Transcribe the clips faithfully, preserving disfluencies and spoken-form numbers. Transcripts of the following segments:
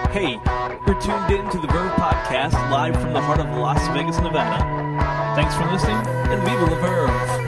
Hey, you're tuned in to the Verve Podcast live from the heart of Las Vegas, Nevada. Thanks for listening, and viva la Verve!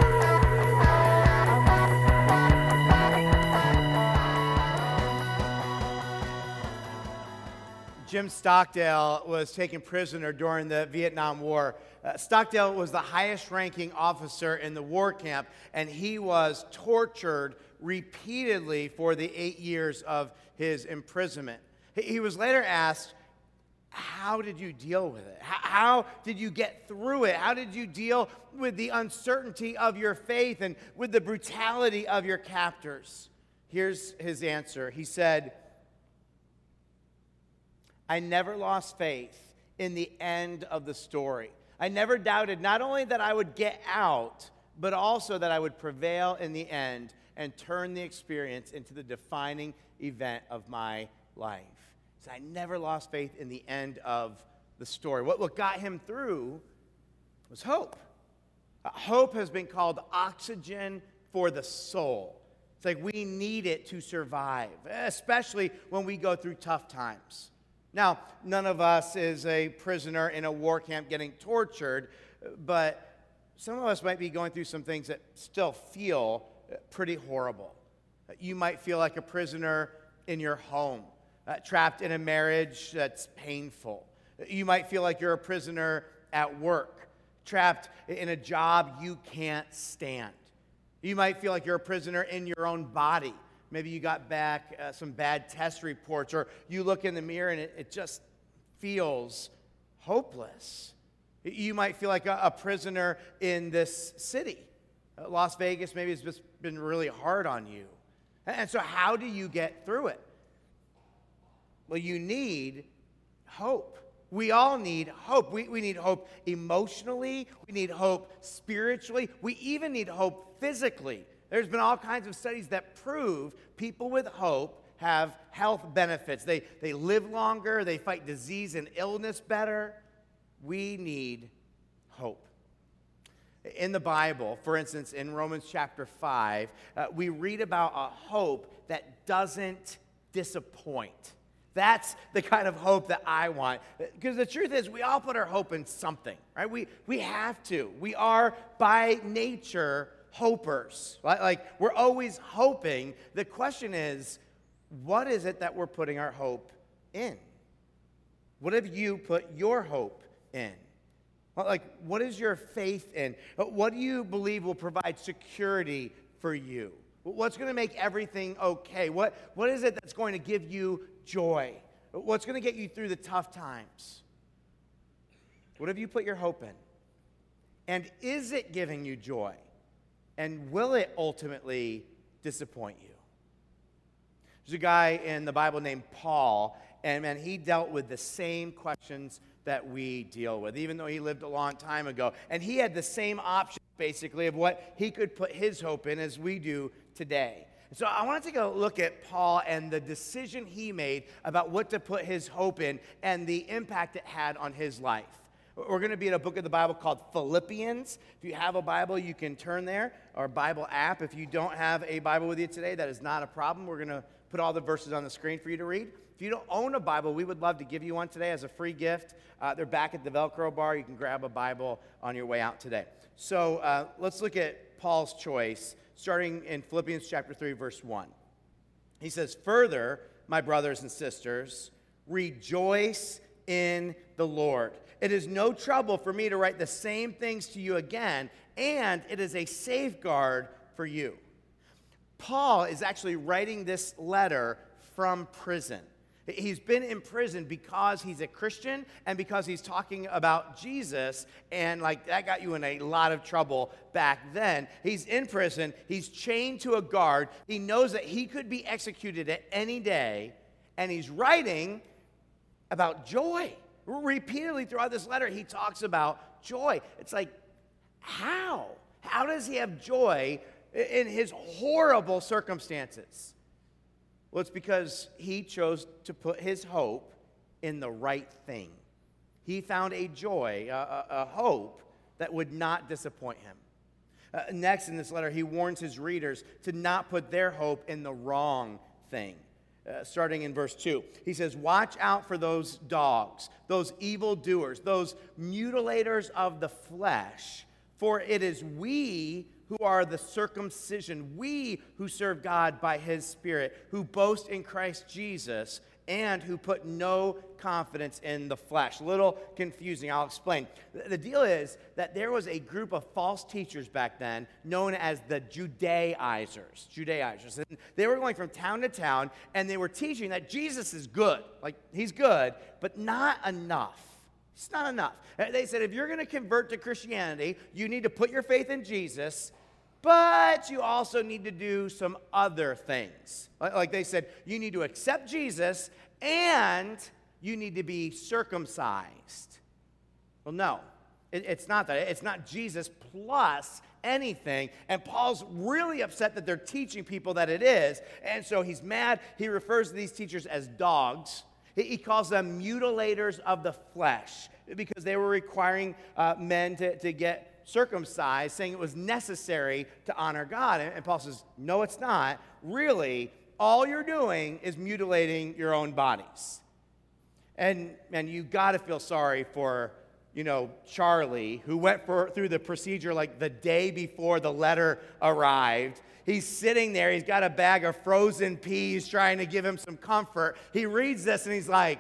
Jim Stockdale was taken prisoner during the Vietnam War. Uh, Stockdale was the highest-ranking officer in the war camp, and he was tortured repeatedly for the eight years of his imprisonment. He, he was later asked, how did you deal with it? How, how did you get through it? How did you deal with the uncertainty of your faith and with the brutality of your captors? Here's his answer. He said, I never lost faith in the end of the story. I never doubted not only that I would get out, but also that I would prevail in the end and turn the experience into the defining event of my life. So I never lost faith in the end of the story. What, what got him through was hope. Uh, hope has been called oxygen for the soul. It's like we need it to survive, especially when we go through tough times. Now, none of us is a prisoner in a war camp getting tortured, but some of us might be going through some things that still feel pretty horrible. You might feel like a prisoner in your home, uh, trapped in a marriage that's painful. You might feel like you're a prisoner at work, trapped in a job you can't stand. You might feel like you're a prisoner in your own body. Maybe you got back uh, some bad test reports, or you look in the mirror and it, it just feels hopeless. You might feel like a, a prisoner in this city. Uh, Las Vegas maybe has just been really hard on you. And, and so how do you get through it? Well, you need hope. We all need hope. We, we need hope emotionally. We need hope spiritually. We even need hope physically. There's been all kinds of studies that prove people with hope have health benefits. They, they live longer. They fight disease and illness better. We need hope. In the Bible, for instance, in Romans chapter five, uh, we read about a hope that doesn't disappoint. That's the kind of hope that I want. Because the truth is, we all put our hope in something, right? We, we have to. We are, by nature, hopers. Like, we're always hoping. The question is, what is it that we're putting our hope in? What have you put your hope in? Like, what is your faith in? What do you believe will provide security for you? What's going to make everything okay? What, what is it that's going to give you joy? What's going to get you through the tough times? What have you put your hope in? And is it giving you joy? And will it ultimately disappoint you? There's a guy in the Bible named Paul, and man, he dealt with the same questions that we deal with, even though he lived a long time ago. And he had the same options, basically, of what he could put his hope in as we do today. And so I want to take a look at Paul and the decision he made about what to put his hope in and the impact it had on his life. We're going to be in a book of the Bible called Philippians. If you have a Bible, you can turn there, or Bible app. If you don't have a Bible with you today, that is not a problem. We're going to put all the verses on the screen for you to read. If you don't own a Bible, we would love to give you one today as a free gift. Uh, they're back at the Velcro bar. You can grab a Bible on your way out today. So uh, let's look at Paul's choice, starting in Philippians chapter three, verse one. He says, "Further, my brothers and sisters, rejoice in the Lord. It is no trouble for me to write the same things to you again, and it is a safeguard for you." Paul is actually writing this letter from prison. He's been in prison because he's a Christian and because he's talking about Jesus, and like that got you in a lot of trouble back then. He's in prison. He's chained to a guard. He knows that he could be executed at any day, and he's writing about joy. Repeatedly throughout this letter, he talks about joy. It's like, how? How does he have joy in his horrible circumstances? Well, it's because he chose to put his hope in the right thing. He found a joy, a, a, a hope that would not disappoint him. Uh, next in this letter, he warns his readers to not put their hope in the wrong thing. Uh, starting in verse two. He says, watch out for those dogs, those evildoers, those mutilators of the flesh, for it is we who are the circumcision, we who serve God by his Spirit, who boast in Christ Jesus, and who put no confidence in the flesh. A little confusing, I'll explain. The deal is that there was a group of false teachers back then known as the Judaizers. Judaizers. And they were going from town to town, and they were teaching that Jesus is good. Like, he's good, but not enough. It's not enough. They said, if you're going to convert to Christianity, you need to put your faith in Jesus, but you also need to do some other things. Like they said, you need to accept Jesus and you need to be circumcised. Well, no, it's not that. It's not Jesus plus anything. And Paul's really upset that they're teaching people that it is. And so he's mad. He refers to these teachers as dogs. He calls them mutilators of the flesh because they were requiring uh, men to, to get circumcised, saying it was necessary to honor God. And Paul says, no, it's not. Really, all you're doing is mutilating your own bodies. And, and you got to feel sorry for, you know, Charlie, who went for, through the procedure like the day before the letter arrived. He's sitting there. He's got a bag of frozen peas trying to give him some comfort. He reads this and he's like,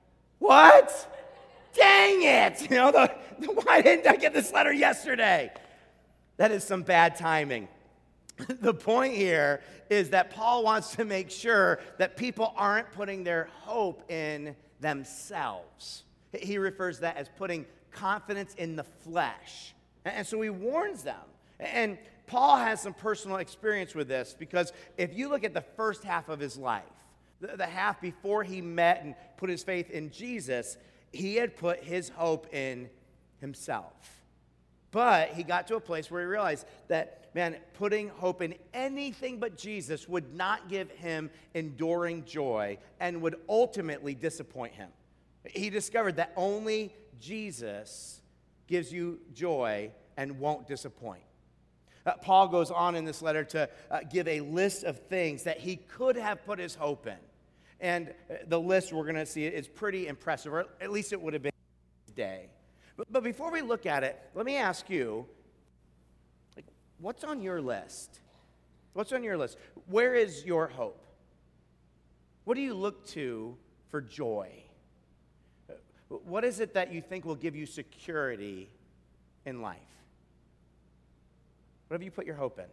what? Dang it! You know, the, why didn't I get this letter yesterday? That is some bad timing. The point here is that Paul wants to make sure that people aren't putting their hope in themselves. He refers to that as putting confidence in the flesh. And so he warns them. And Paul has some personal experience with this because if you look at the first half of his life, the, the half before he met and put his faith in Jesus, he had put his hope in himself. But he got to a place where he realized that, man, putting hope in anything but Jesus would not give him enduring joy and would ultimately disappoint him. He discovered that only Jesus gives you joy and won't disappoint. Uh, Paul goes on in this letter to uh, give a list of things that he could have put his hope in. And the list we're going to see is pretty impressive, or at least it would have been today. But, but before we look at it, let me ask you, like, what's on your list? What's on your list? Where is your hope? What do you look to for joy? What is it that you think will give you security in life? What have you put your hope in?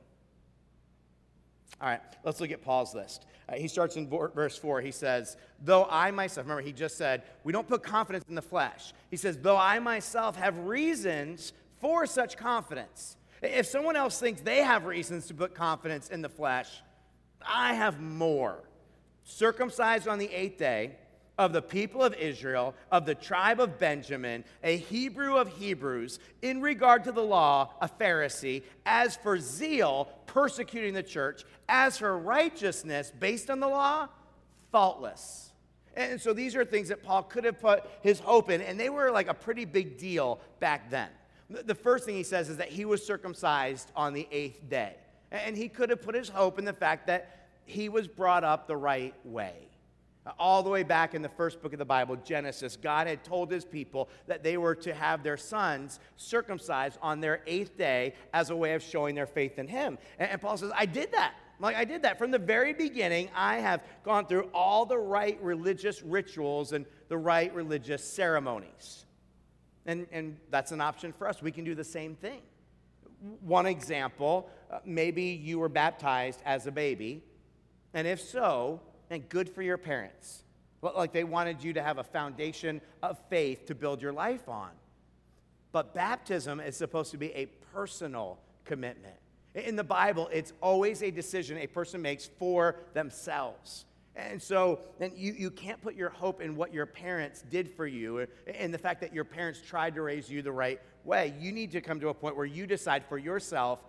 All right, let's look at Paul's list. Uh, he starts in verse four. He says, though I myself, remember he just said, we don't put confidence in the flesh. He says, though I myself have reasons for such confidence. If someone else thinks they have reasons to put confidence in the flesh, I have more. Circumcised on the eighth day, of the people of Israel, of the tribe of Benjamin, a Hebrew of Hebrews, in regard to the law, a Pharisee, as for zeal, persecuting the church, as for righteousness, based on the law, faultless. And so these are things that Paul could have put his hope in, and they were like a pretty big deal back then. The first thing he says is that he was circumcised on the eighth day. And he could have put his hope in the fact that he was brought up the right way. All the way back in the first book of the Bible, Genesis, God had told his people that they were to have their sons circumcised on their eighth day as a way of showing their faith in him. And Paul says, I did that. Like, I did that. From the very beginning, I have gone through all the right religious rituals and the right religious ceremonies. And, and that's an option for us. We can do the same thing. One example, uh, maybe you were baptized as a baby, and if so, and good for your parents. Like they wanted you to have a foundation of faith to build your life on. But baptism is supposed to be a personal commitment. In the Bible, it's always a decision a person makes for themselves. And so then you, you can't put your hope in what your parents did for you and the fact that your parents tried to raise you the right way. You need to come to a point where you decide for yourself,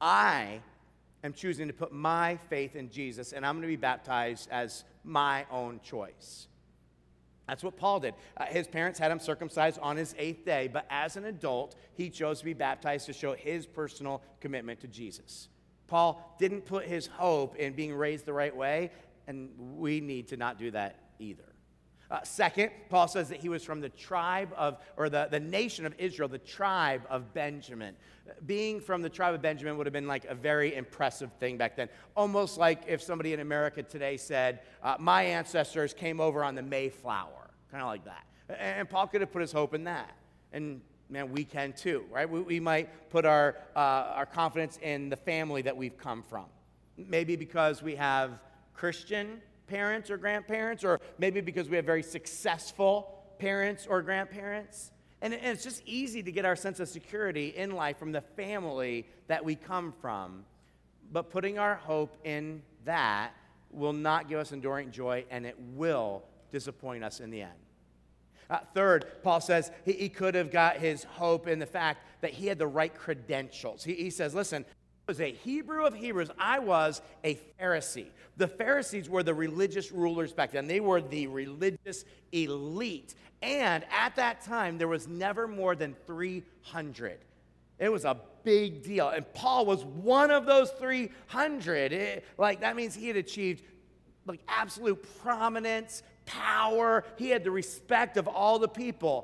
I am choosing to put my faith in Jesus, and I'm going to be baptized as my own choice. That's what Paul did. Uh, his parents had him circumcised on his eighth day, but as an adult, he chose to be baptized to show his personal commitment to Jesus. Paul didn't put his hope in being raised the right way. And we need to not do that either. Uh, second, Paul says that he was from the tribe of, or the, the nation of Israel, the tribe of Benjamin. Being from the tribe of Benjamin would have been like a very impressive thing back then. Almost like if somebody in America today said, uh, my ancestors came over on the Mayflower, kind of like that. And Paul could have put his hope in that. And man, we can too, right? We, we might put our, uh, our confidence in the family that we've come from. Maybe because we have Christian parents or grandparents, or maybe because we have very successful parents or grandparents. And it's just easy to get our sense of security in life from the family that we come from. But putting our hope in that will not give us enduring joy, and it will disappoint us in the end. Uh, third, Paul says he, he could have got his hope in the fact that he had the right credentials. He, he says, listen, I was a Hebrew of Hebrews. I was a Pharisee. The Pharisees were the religious rulers back then. They were the religious elite. And at that time, there was never more than three hundred. It was a big deal. And Paul was one of those three hundred. It, like, that means he had achieved like absolute prominence, power. He had the respect of all the people.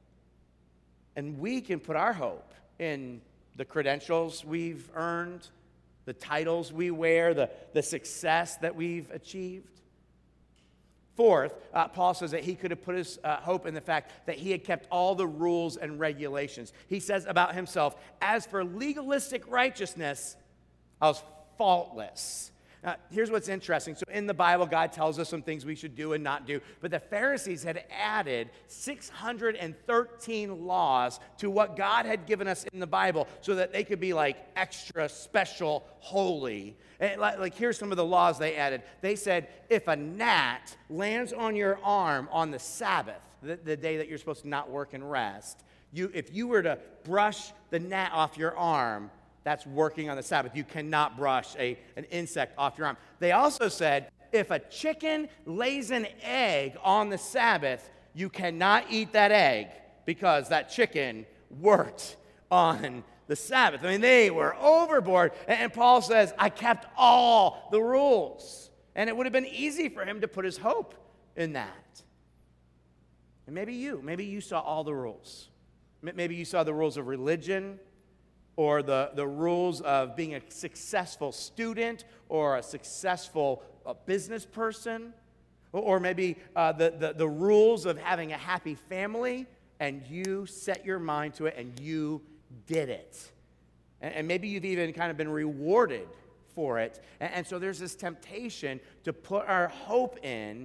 And we can put our hope in the credentials we've earned, the titles we wear, the, the success that we've achieved. Fourth, uh, Paul says that he could have put his uh, hope in the fact that he had kept all the rules and regulations. He says about himself, as for legalistic righteousness, I was faultless. Now, here's what's interesting. So in the Bible, God tells us some things we should do and not do. But the Pharisees had added six hundred thirteen laws to what God had given us in the Bible so that they could be like extra special holy. And like, like here's some of the laws they added. They said, if a gnat lands on your arm on the Sabbath, the, the day that you're supposed to not work and rest, you, if you were to brush the gnat off your arm, that's working on the Sabbath. You cannot brush a, an insect off your arm. They also said, if a chicken lays an egg on the Sabbath, you cannot eat that egg because that chicken worked on the Sabbath. I mean, they were overboard. And Paul says, I kept all the rules. And it would have been easy for him to put his hope in that. And maybe you, maybe you saw all the rules. Maybe you saw the rules of religion, or the, the rules of being a successful student or a successful uh, business person, or, or maybe uh, the, the, the rules of having a happy family, and you set your mind to it and you did it. And, and maybe you've even kind of been rewarded for it. And, and so there's this temptation to put our hope in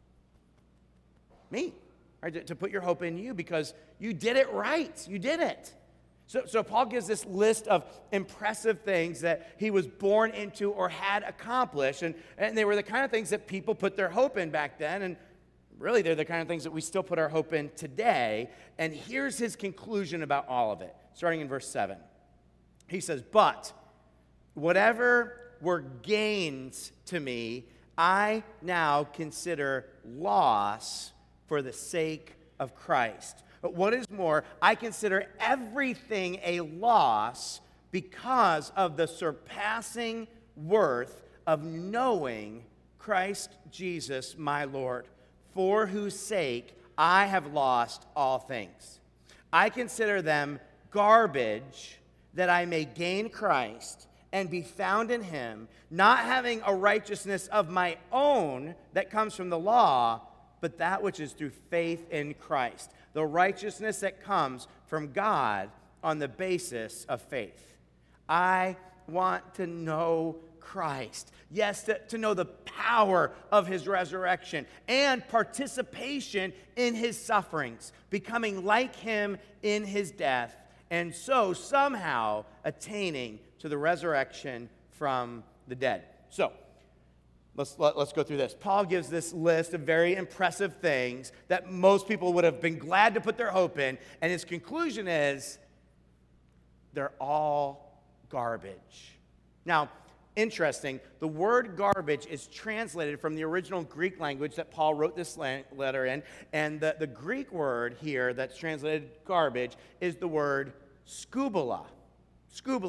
me, right? to, to put your hope in you because you did it right. You did it. So, so Paul gives this list of impressive things that he was born into or had accomplished, and, and they were the kind of things that people put their hope in back then, and really they're the kind of things that we still put our hope in today. And here's his conclusion about all of it, starting in verse seven. He says, but whatever were gains to me, I now consider loss for the sake of Christ. But what is more, I consider everything a loss because of the surpassing worth of knowing Christ Jesus, my Lord, for whose sake I have lost all things. I consider them garbage that I may gain Christ and be found in him, not having a righteousness of my own that comes from the law, but that which is through faith in Christ, the righteousness that comes from God on the basis of faith. I want to know Christ. Yes, to, to know the power of his resurrection and participation in his sufferings, becoming like him in his death, and so somehow attaining to the resurrection from the dead. So, Let's, let, let's go through this. Paul gives this list of very impressive things that most people would have been glad to put their hope in, and his conclusion is they're all garbage. Now, interesting, the word garbage is translated from the original Greek language that Paul wrote this letter in, and the, the Greek word here that's translated garbage is the word skubala. Skubala.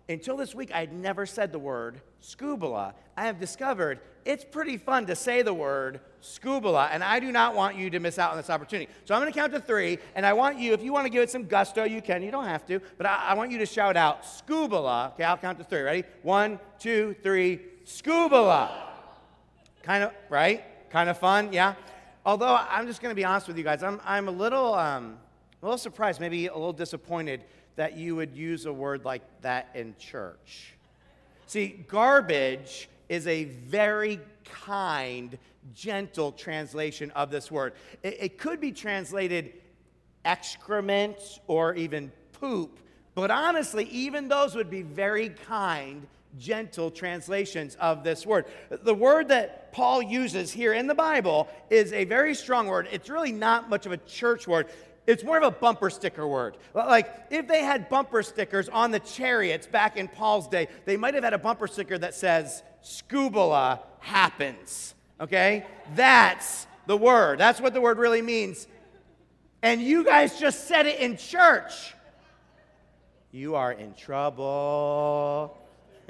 until this week, I had never said the word scubala. I have discovered it's pretty fun to say the word scubala, and I do not want you to miss out on this opportunity. So I'm going to count to three, and I want you, if you want to give it some gusto, you can. You don't have to, but I, I want you to shout out scubala. Okay, I'll count to three. Ready? One, two, three, scubala. Kind of, right? Kind of fun, yeah? Although I'm just going to be honest with you guys, I'm, I'm a little, um, a little surprised, maybe a little disappointed that you would use a word like that in church. See, garbage is a very kind, gentle translation of this word. It, it could be translated excrement or even poop, but honestly, even those would be very kind, gentle translations of this word. The word that Paul uses here in the Bible is a very strong word. It's really not much of a church word. It's more of a bumper sticker word. Like, if they had bumper stickers on the chariots back in Paul's day, they might have had a bumper sticker that says, scubala happens, okay? That's the word. That's what the word really means. And you guys just said it in church. You are in trouble.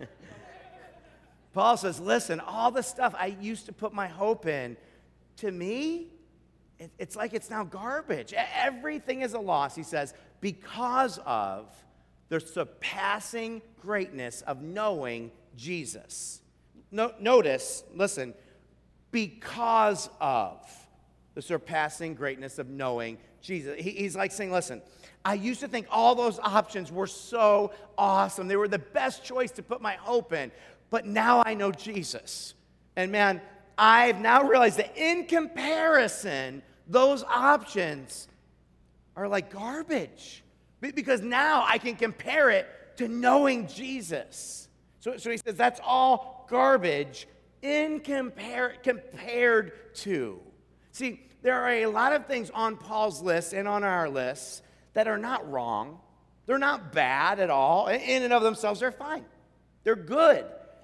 Paul says, listen, all the stuff I used to put my hope in, to me, it's like it's now garbage. Everything is a loss, he says, because of the surpassing greatness of knowing Jesus. No, notice, listen, because of the surpassing greatness of knowing Jesus. He, he's like saying, listen, I used to think all those options were so awesome. They were the best choice to put my hope in. But now I know Jesus. And man, I've now realized that in comparison, those options are like garbage. Because now I can compare it to knowing Jesus. So, so he says that's all garbage in compare, compared to. See, there are a lot of things on Paul's list and on our lists that are not wrong. They're not bad at all. In and of themselves, they're fine. They're good.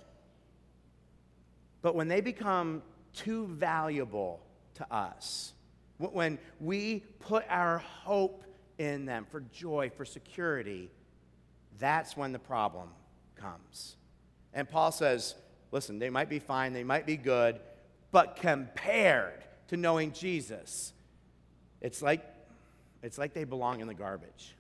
But when they become too valuable to us, when we put our hope in them for joy, for security, that's when the problem comes. And Paul says, listen, they might be fine, they might be good, but compared to knowing Jesus, it's like, it's like they belong in the garbage.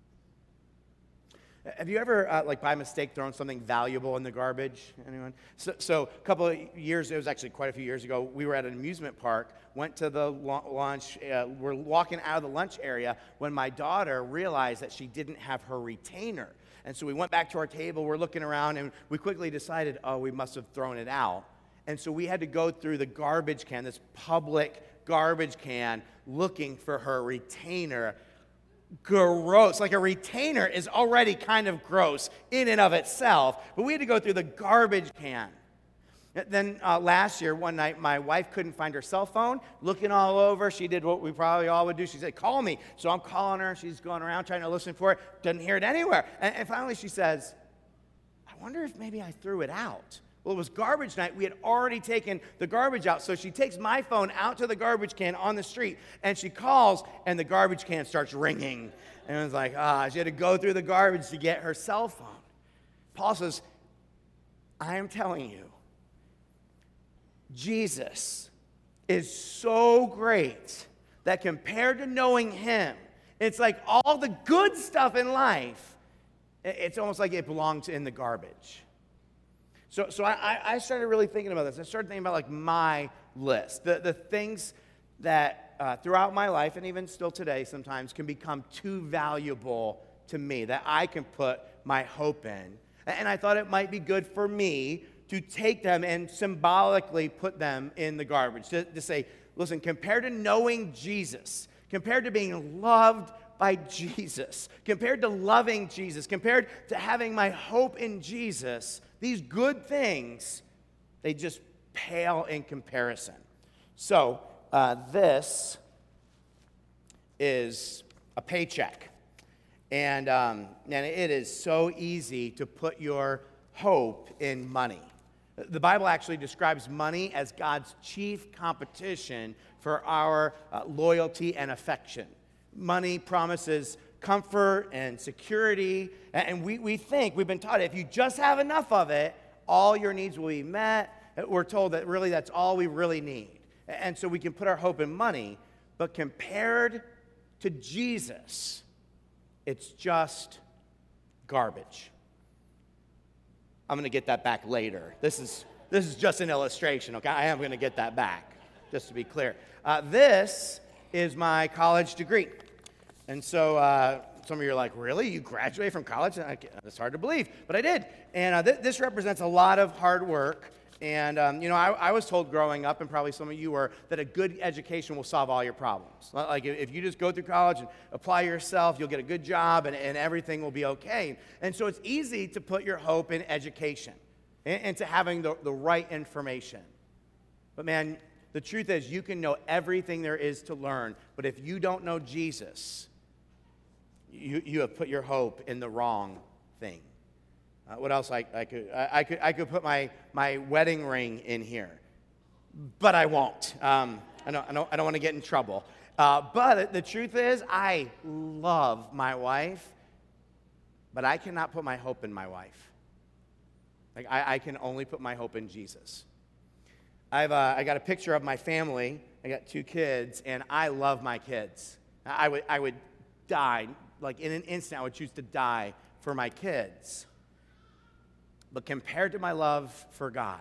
Have you ever, uh, like by mistake, thrown something valuable in the garbage? Anyone? So, so a couple of years, it was actually quite a few years ago, we were at an amusement park, went to the lunch, uh, we're walking out of the lunch area when my daughter realized that she didn't have her retainer. And so we went back to our table, we're looking around, and we quickly decided, oh, we must have thrown it out. And so we had to go through the garbage can, this public garbage can, looking for her retainer. Gross. Like a retainer is already kind of gross in and of itself, but we had to go through the garbage can. Then uh, last year, one night, my wife couldn't find her cell phone, looking all over. She did what we probably all would do. She said, call me. So I'm calling her. She's going around trying to listen for it. Doesn't hear it anywhere. And, and finally she says, I wonder if maybe I threw it out. Well, it was garbage night. We had already taken the garbage out. So she takes my phone out to the garbage can on the street, and she calls, and the garbage can starts ringing. And it was like, ah, she had to go through the garbage to get her cell phone. Paul says, I am telling you, Jesus is so great that compared to knowing him, it's like all the good stuff in life, it's almost like it belongs in the garbage. So, so I, I started really thinking about this. I started thinking about like my list, the, the things that uh, throughout my life and even still today sometimes can become too valuable to me, that I can put my hope in. And I thought it might be good for me to take them and symbolically put them in the garbage. To, to say, listen, compared to knowing Jesus, compared to being loved by Jesus, compared to loving Jesus, compared to having my hope in Jesus, these good things, they just pale in comparison. So uh, this is a paycheck. And, um, and it is so easy to put your hope in money. The Bible actually describes money as God's chief competition for our uh, loyalty and affection. Money promises comfort and security. And we, we think, we've been taught, if you just have enough of it, all your needs will be met. We're told that really that's all we really need. And so we can put our hope in money, but compared to Jesus, it's just garbage. I'm going to get that back later. This is this is just an illustration, okay? I am going to get that back, just to be clear. Uh, this is my college degree. And so uh, some of you are like, really? You graduated from college? It's hard to believe, but I did. And uh, th- this represents a lot of hard work. And, um, you know, I, I was told growing up, and probably some of you were, that a good education will solve all your problems. Like, if you just go through college and apply yourself, you'll get a good job, and, and everything will be okay. And so it's easy to put your hope in education and, and to having the, the right information. But, man, the truth is you can know everything there is to learn, but if you don't know Jesus, you, you have put your hope in the wrong thing. Uh, what else I, I could I, I could I could put my, my wedding ring in here, but I won't. Um, I don't I don't I don't want to get in trouble. Uh, but the truth is, I love my wife, but I cannot put my hope in my wife. Like I, I can only put my hope in Jesus. I've uh, I got a picture of my family. I got two kids, and I love my kids. I would I would die like in an instant. I would choose to die for my kids. But compared to my love for God,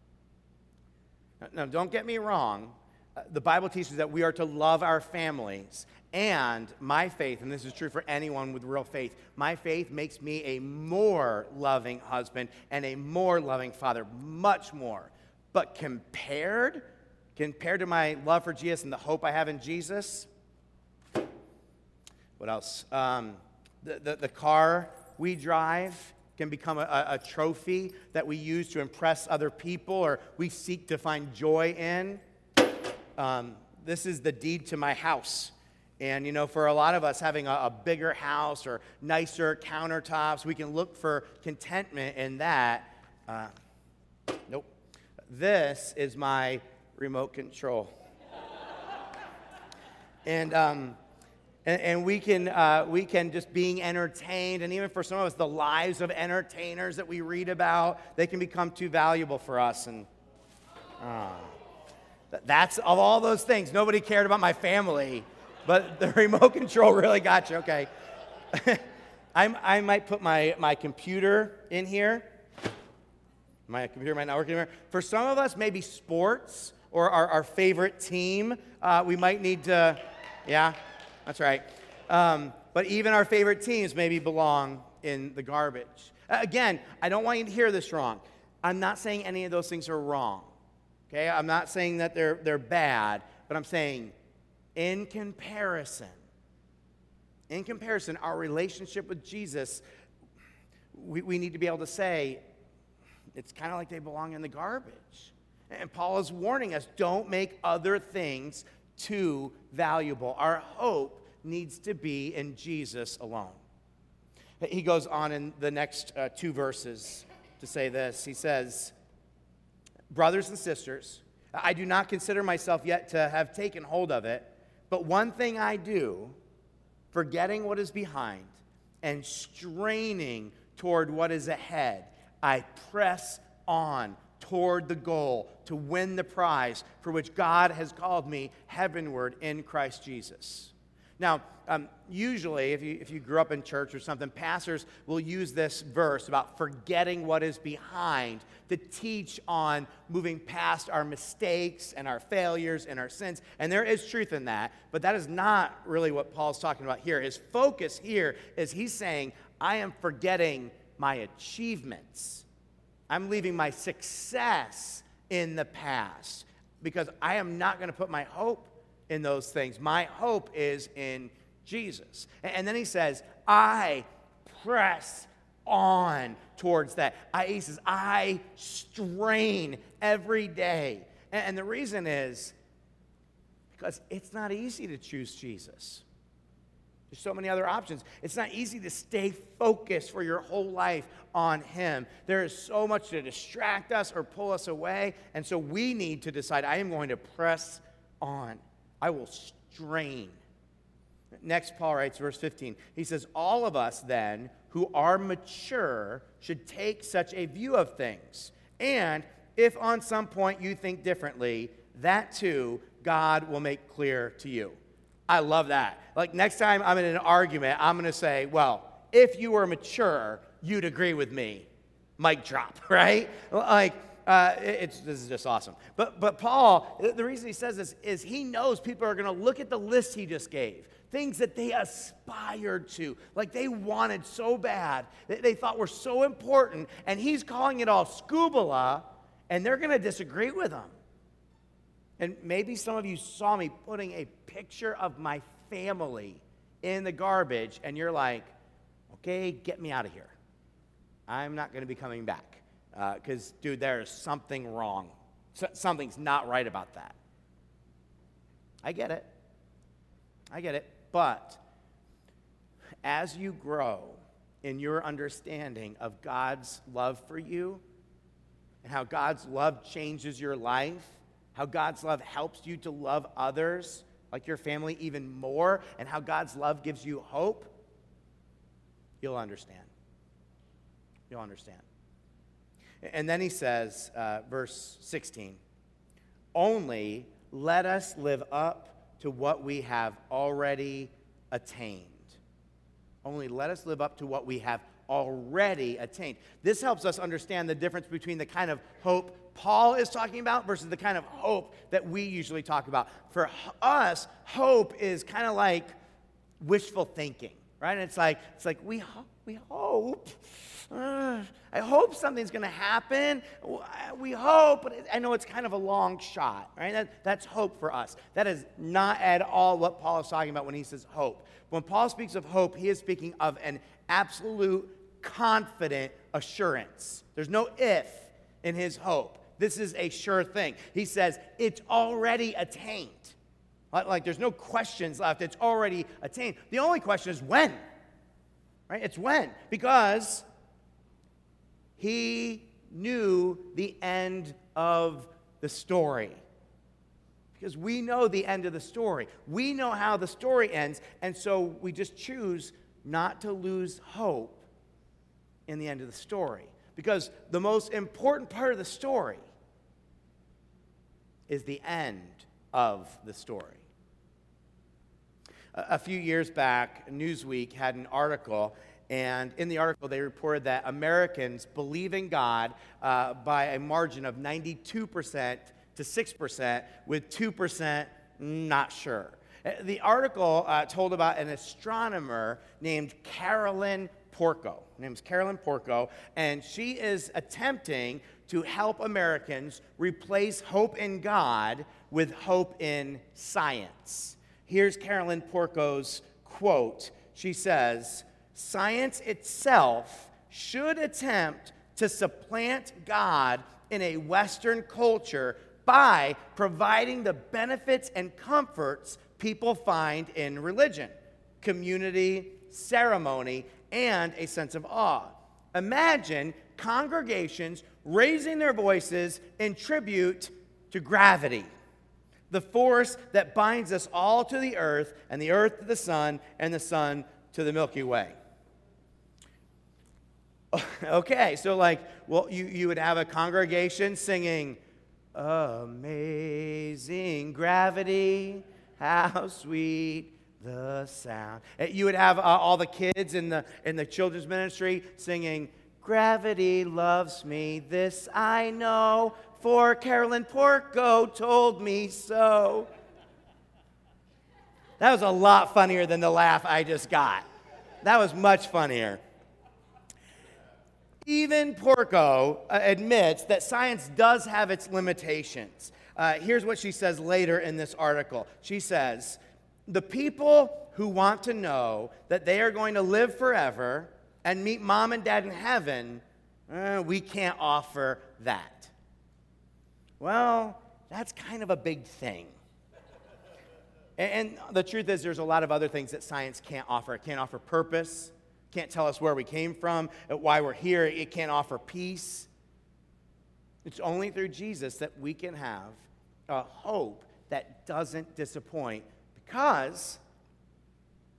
now don't get me wrong, the Bible teaches that we are to love our families, and my faith, and this is true for anyone with real faith, my faith makes me a more loving husband and a more loving father, much more. But compared, compared to my love for Jesus and the hope I have in Jesus, what else? Um, the, the, the car we drive can become a, a trophy that we use to impress other people or we seek to find joy in. Um, this is the deed to my house. And, you know, for a lot of us, having a, a bigger house or nicer countertops, we can look for contentment in that. Uh, nope. This is my remote control. and, um, And, and we can uh, we can just being entertained, and even for some of us, the lives of entertainers that we read about, they can become too valuable for us. And uh, that's of all those things. Nobody cared about my family, but the remote control really got you. Okay, I'm, I might put my my computer in here. My computer might not work anymore. For some of us, maybe sports or our, our favorite team. Uh, we might need to, yeah. That's right. Um, but even our favorite teams maybe belong in the garbage. Again, I don't want you to hear this wrong. I'm not saying any of those things are wrong. Okay? I'm not saying that they're they're bad, but I'm saying in comparison, in comparison, our relationship with Jesus, we, we need to be able to say, it's kind of like they belong in the garbage. And Paul is warning us, don't make other things too valuable. Our hope needs to be in Jesus alone. He goes on in the next uh, two verses to say this. He says, brothers and sisters, I do not consider myself yet to have taken hold of it, but one thing I do, forgetting what is behind and straining toward what is ahead, I press on toward the goal to win the prize for which God has called me heavenward in Christ Jesus. Now, um, usually, if you, if you grew up in church or something, pastors will use this verse about forgetting what is behind to teach on moving past our mistakes and our failures and our sins. And there is truth in that, but that is not really what Paul's talking about here. His focus here is he's saying, I am forgetting my achievements. I'm leaving my success in the past because I am not going to put my hope in those things. My hope is in Jesus. And then he says, I press on towards that. I, he says, I strain every day. And the reason is because it's not easy to choose Jesus. There's so many other options. It's not easy to stay focused for your whole life on Him. There is so much to distract us or pull us away. And so we need to decide, I am going to press on. I will strain. Next, Paul writes, verse fifteen. He says, all of us then who are mature should take such a view of things. And if on some point you think differently, that too God will make clear to you. I love that. Like next time I'm in an argument, I'm going to say, well, if you were mature, you'd agree with me. Mic drop, right? Like, uh, it's this is just awesome. But but Paul, the reason he says this is he knows people are going to look at the list he just gave, things that they aspired to, like they wanted so bad, that they thought were so important, and he's calling it all scubala, and they're going to disagree with him. And maybe some of you saw me putting a picture of my family in the garbage, and you're like, okay, get me out of here. I'm not going to be coming back. Because, uh, dude, there is something wrong. So, something's not right about that. I get it. I get it. But as you grow in your understanding of God's love for you and how God's love changes your life, how God's love helps you to love others, like your family, even more, and how God's love gives you hope, you'll understand. You'll understand. And then he says, uh, verse sixteen, only let us live up to what we have already attained. Only let us live up to what we have already attained. This helps us understand the difference between the kind of hope Paul is talking about versus the kind of hope that we usually talk about. For us, hope is kind of like wishful thinking, right? And it's like it's like we ho- we hope. Uh, I hope something's going to happen. We hope, but I know it's kind of a long shot, right? That, that's hope for us. That is not at all what Paul is talking about when he says hope. When Paul speaks of hope, he is speaking of an absolute, confident assurance. There's no if in his hope. This is a sure thing. He says it's already attained. Like, like there's no questions left. It's already attained. The only question is when, right? It's when, because he knew the end of the story. Because we know the end of the story. We know how the story ends, and so we just choose not to lose hope in the end of the story. Because the most important part of the story is the end of the story. A, a few years back, Newsweek had an article. And in the article, they reported that Americans believe in God uh, by a margin of ninety-two percent to six percent, with two percent not sure. The article uh, told about an astronomer named Carolyn Porco. Her name's Carolyn Porco, and she is attempting to help Americans replace hope in God with hope in science. Here's Carolyn Porco's quote. She says, science itself should attempt to supplant God in a Western culture by providing the benefits and comforts people find in religion, community, ceremony, and a sense of awe. Imagine congregations raising their voices in tribute to gravity, the force that binds us all to the earth, and the earth to the sun, and the sun to the Milky Way. Okay, so like, well, you, you would have a congregation singing, amazing gravity, how sweet the sound. You would have uh, all the kids in the in the children's ministry singing, gravity loves me, this I know, for Carolyn Porco told me so. That was a lot funnier than the laugh I just got. That was much funnier. Even Porco uh, admits that science does have its limitations. Uh, here's what she says later in this article. She says, the people who want to know that they are going to live forever and meet mom and dad in heaven, uh, we can't offer that. Well, that's kind of a big thing. And, and the truth is there's a lot of other things that science can't offer. It can't offer purpose. Can't tell us where we came from, why we're here. It can't offer peace. It's only through Jesus that we can have a hope that doesn't disappoint, because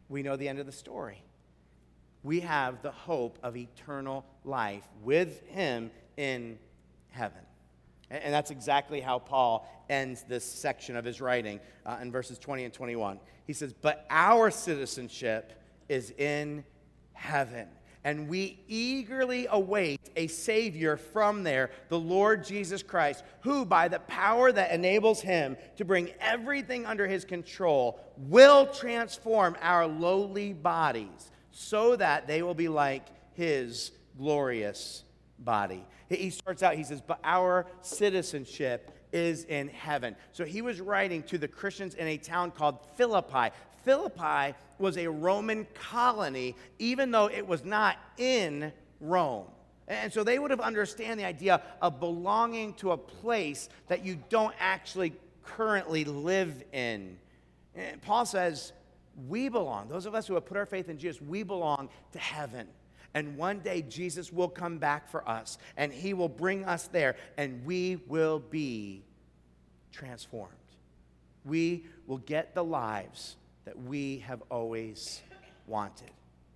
we know the end of the story. We have the hope of eternal life with him in heaven. And that's exactly how Paul ends this section of his writing uh, in verses twenty and twenty-one. He says, but our citizenship is in heaven, and we eagerly await a Savior from there, the Lord Jesus Christ, who by the power that enables him to bring everything under his control will transform our lowly bodies so that they will be like his glorious body. He starts out, he says, but our citizenship is in heaven. So he was writing to the Christians in a town called Philippi. Philippi was a Roman colony, even though it was not in Rome. And so they would have understand the idea of belonging to a place that you don't actually currently live in. And Paul says, we belong, those of us who have put our faith in Jesus, we belong to heaven. And one day Jesus will come back for us, and he will bring us there, and we will be transformed. We will get the lives that we have always wanted.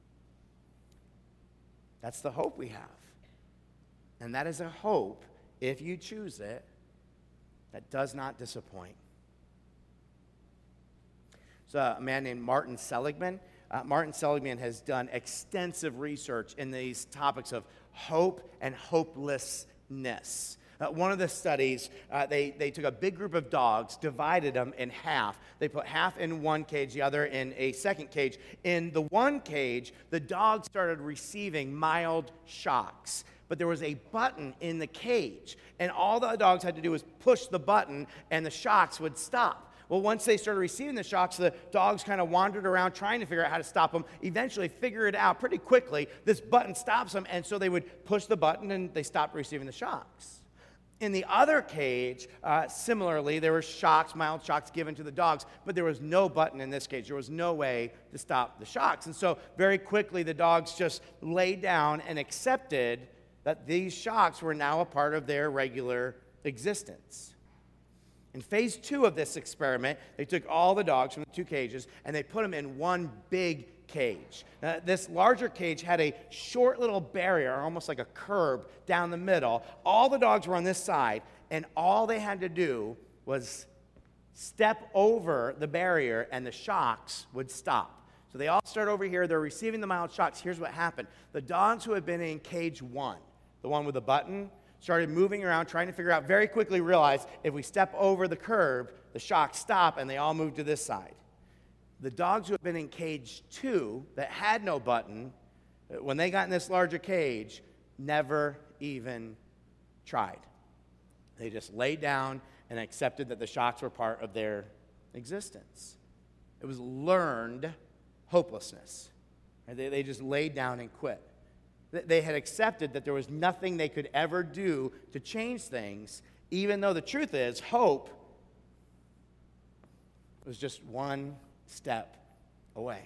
That's the hope we have. And that is a hope, if you choose it, that does not disappoint. So a man named Martin Seligman. Uh, Martin Seligman has done extensive research in these topics of hope and hopelessness. Uh, one of the studies, uh, they, they took a big group of dogs, divided them in half. They put half in one cage, the other in a second cage. In the one cage, the dogs started receiving mild shocks. But there was a button in the cage, and all the dogs had to do was push the button, and the shocks would stop. Well, once they started receiving the shocks, the dogs kind of wandered around trying to figure out how to stop them, eventually figure it out pretty quickly. This button stops them, and so they would push the button, and they stopped receiving the shocks. In the other cage, uh, similarly, there were shocks, mild shocks given to the dogs, but there was no button in this cage. There was no way to stop the shocks. And so very quickly, the dogs just laid down and accepted that these shocks were now a part of their regular existence. In phase two of this experiment, they took all the dogs from the two cages and they put them in one big cage. Now, this larger cage had a short little barrier, almost like a curb down the middle. All the dogs were on this side, and all they had to do was step over the barrier and the shocks would stop. So they all start over here. They're receiving the mild shocks. Here's what happened. The dogs who had been in cage one, the one with the button, started moving around, trying to figure out, very quickly realized if we step over the curb, the shocks stop, and they all moved to this side. The dogs who had been in cage two that had no button, when they got in this larger cage, never even tried. They just laid down and accepted that the shocks were part of their existence. It was learned hopelessness. They, they just laid down and quit. They had accepted that there was nothing they could ever do to change things, even though the truth is, hope was just one step away.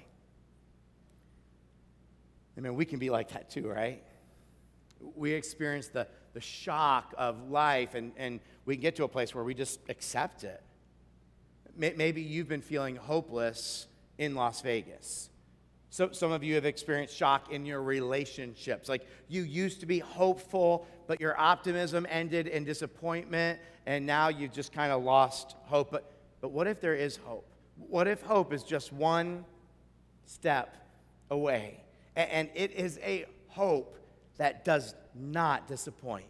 I mean, we can be like that too, right? We experience the, the shock of life, and, and we get to a place where we just accept it. Maybe you've been feeling hopeless in Las Vegas. So some of you have experienced shock in your relationships. Like, you used to be hopeful, but your optimism ended in disappointment, and now you've just kind of lost hope. But, but what if there is hope? What if hope is just one step away? And, and it is a hope that does not disappoint.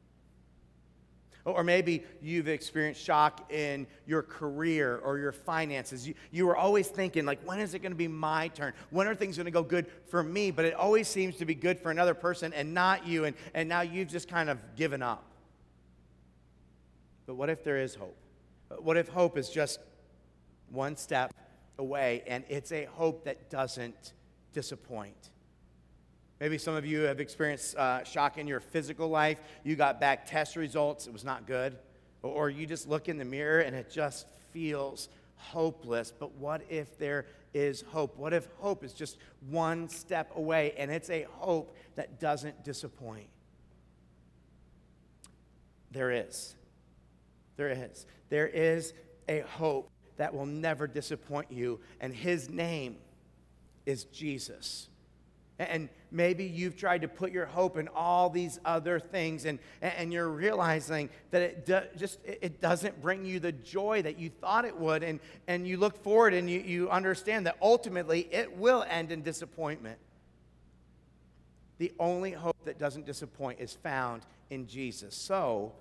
Or maybe you've experienced shock in your career or your finances. You, you were always thinking, like, when is it going to be my turn? When are things going to go good for me? But it always seems to be good for another person and not you, and, and now you've just kind of given up. But what if there is hope? What if hope is just one step away, and it's a hope that doesn't disappoint? Maybe some of you have experienced uh, shock in your physical life. You got back test results. It was not good. Or you just look in the mirror and it just feels hopeless. But what if there is hope? What if hope is just one step away, and it's a hope that doesn't disappoint? There is. There is. There is a hope that will never disappoint you, and his name is Jesus. And maybe you've tried to put your hope in all these other things, and, and you're realizing that it do, just it doesn't bring you the joy that you thought it would, and, and you look forward and you, you understand that ultimately it will end in disappointment. The only hope that doesn't disappoint is found in Jesus. So,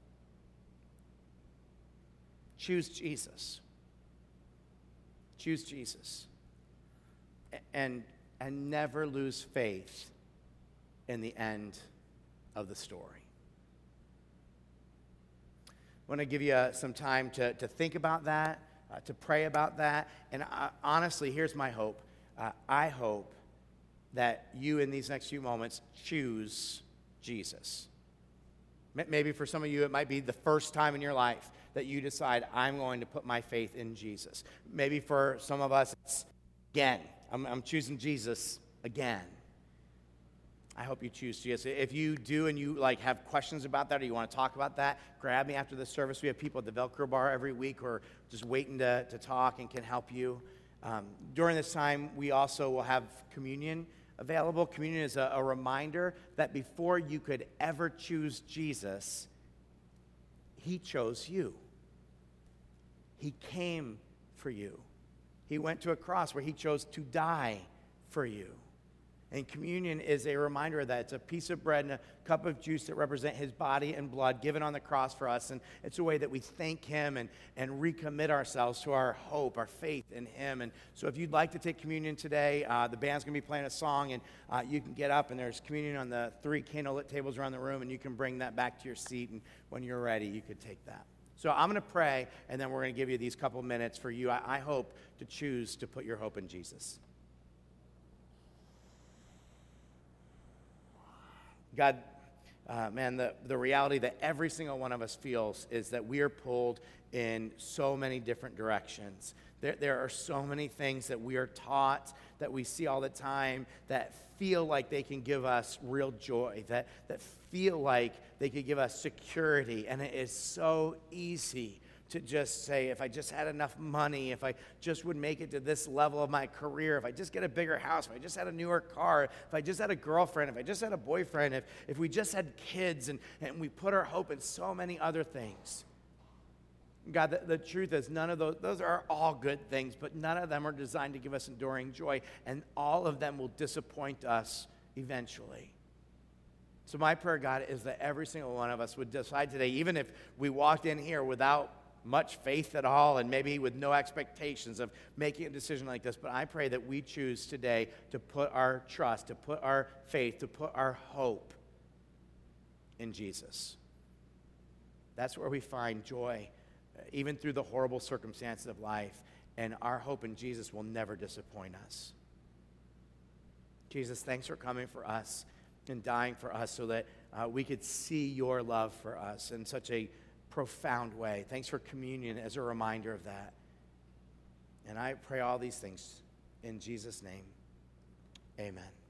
choose Jesus. Choose Jesus. And and never lose faith in the end of the story. I want to give you uh, some time to, to think about that, uh, to pray about that. And uh, honestly, here's my hope. Uh, I hope that you in these next few moments choose Jesus. Maybe for some of you, it might be the first time in your life that you decide, I'm going to put my faith in Jesus. Maybe for some of us, it's again. I'm, I'm choosing Jesus again. I hope you choose Jesus. If you do and you like have questions about that or you want to talk about that, grab me after the service. We have people at the Velcro bar every week who are just waiting to, to talk and can help you. Um, during this time, we also will have communion available. Communion is a, a reminder that before you could ever choose Jesus, he chose you. He came for you. He went to a cross where he chose to die for you. And communion is a reminder of that. It's a piece of bread and a cup of juice that represent his body and blood given on the cross for us. And it's a way that we thank him and, and recommit ourselves to our hope, our faith in him. And so if you'd like to take communion today, uh, the band's going to be playing a song, and uh, you can get up, and there's communion on the three candlelit tables around the room, and you can bring that back to your seat. And when you're ready, you could take that. So I'm going to pray, and then we're going to give you these couple minutes for you, I, I hope, to choose to put your hope in Jesus. God, uh, man, the, the reality that every single one of us feels is that we are pulled in so many different directions. There, there are so many things that we are taught, that we see all the time, that feel like they can give us real joy, that, that feel like they could give us security. And it is so easy to just say, if I just had enough money, if I just would make it to this level of my career, if I just get a bigger house, if I just had a newer car, if I just had a girlfriend, if I just had a boyfriend, if, if we just had kids, and, and we put our hope in so many other things. God, the, the truth is none of those, those are all good things, but none of them are designed to give us enduring joy, and all of them will disappoint us eventually. So my prayer, God, is that every single one of us would decide today, even if we walked in here without much faith at all and maybe with no expectations of making a decision like this, but I pray that we choose today to put our trust, to put our faith, to put our hope in Jesus. That's where we find joy, even through the horrible circumstances of life, and our hope in Jesus will never disappoint us. Jesus, thanks for coming for us and dying for us so that uh, we could see your love for us in such a profound way. Thanks for communion as a reminder of that. And I pray all these things in Jesus' name. Amen.